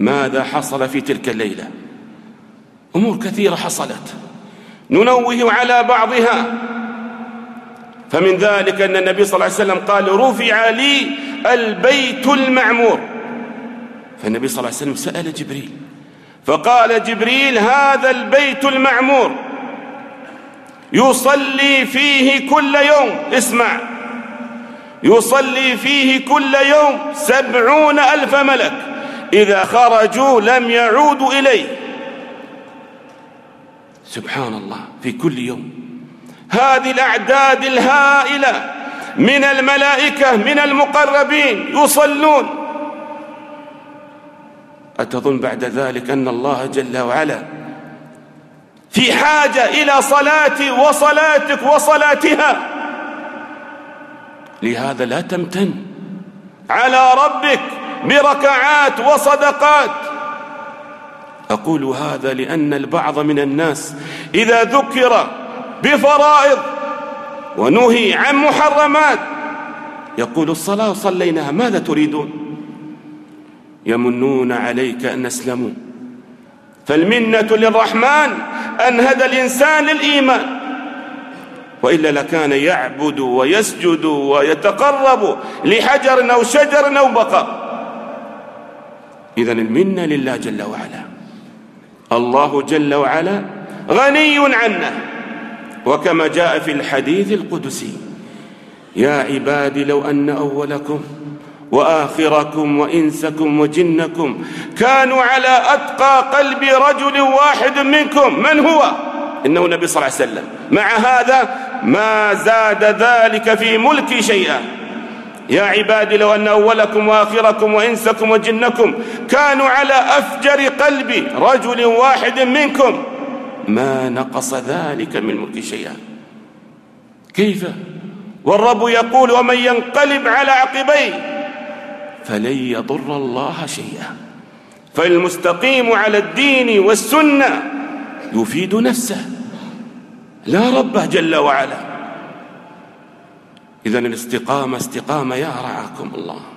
ماذا حصل في تلك الليلة؟ أمور كثيرة حصلت ننوه على بعضها. فمن ذلك أن النبي صلى الله عليه وسلم قال: رفع لي البيت المعمور. فالنبي صلى الله عليه وسلم سأل جبريل فقال جبريل: هذا البيت المعمور يصلي فيه كل يوم، اسمع، يصلي فيه كل يوم 70,000 ملك، إذا خرجوا لم يعودوا إليه. سبحان الله، في كل يوم هذه الأعداد الهائلة من الملائكة من المقربين يصلون. أتظن بعد ذلك أن الله جل وعلا في حاجة إلى صلاتي وصلاتك وصلاتها؟ لهذا لا تمتن على ربك بركعات وصدقات. أقول هذا لأن البعض من الناس إذا ذكر بفرائض ونهي عن محرمات يقول: الصلاة صليناها، ماذا تريدون؟ يمنون عليك أن أسلموا. فالمنة للرحمن أن هدى الإنسان للإيمان، وإلا لكان يعبد ويسجد ويتقرب لحجر أو شجر أو بقر. إذن المنة لله جل وعلا. الله جل وعلا غني عنه، وكما جاء في الحديث القدسي: يا عبادي لو أن أولكم وآخركم وإنسكم وجنكم كانوا على أتقى قلب رجل واحد منكم. من هو؟ إنه النبي صلى الله عليه وسلم. مع هذا ما زاد ذلك في ملكي شيئا. يا عبادي لو أن أولكم وآخركم وإنسكم وجنكم كانوا على أفجر قلب رجل واحد منكم ما نقص ذلك من ملكي شيئا. كيف؟ والرب يقول: ومن ينقلب على عقبيه فلن يضر الله شيئا. فالمستقيم على الدين والسنة يفيد نفسه لا ربه جل وعلا. إذن الاستقامة استقامة يا رعاكم الله.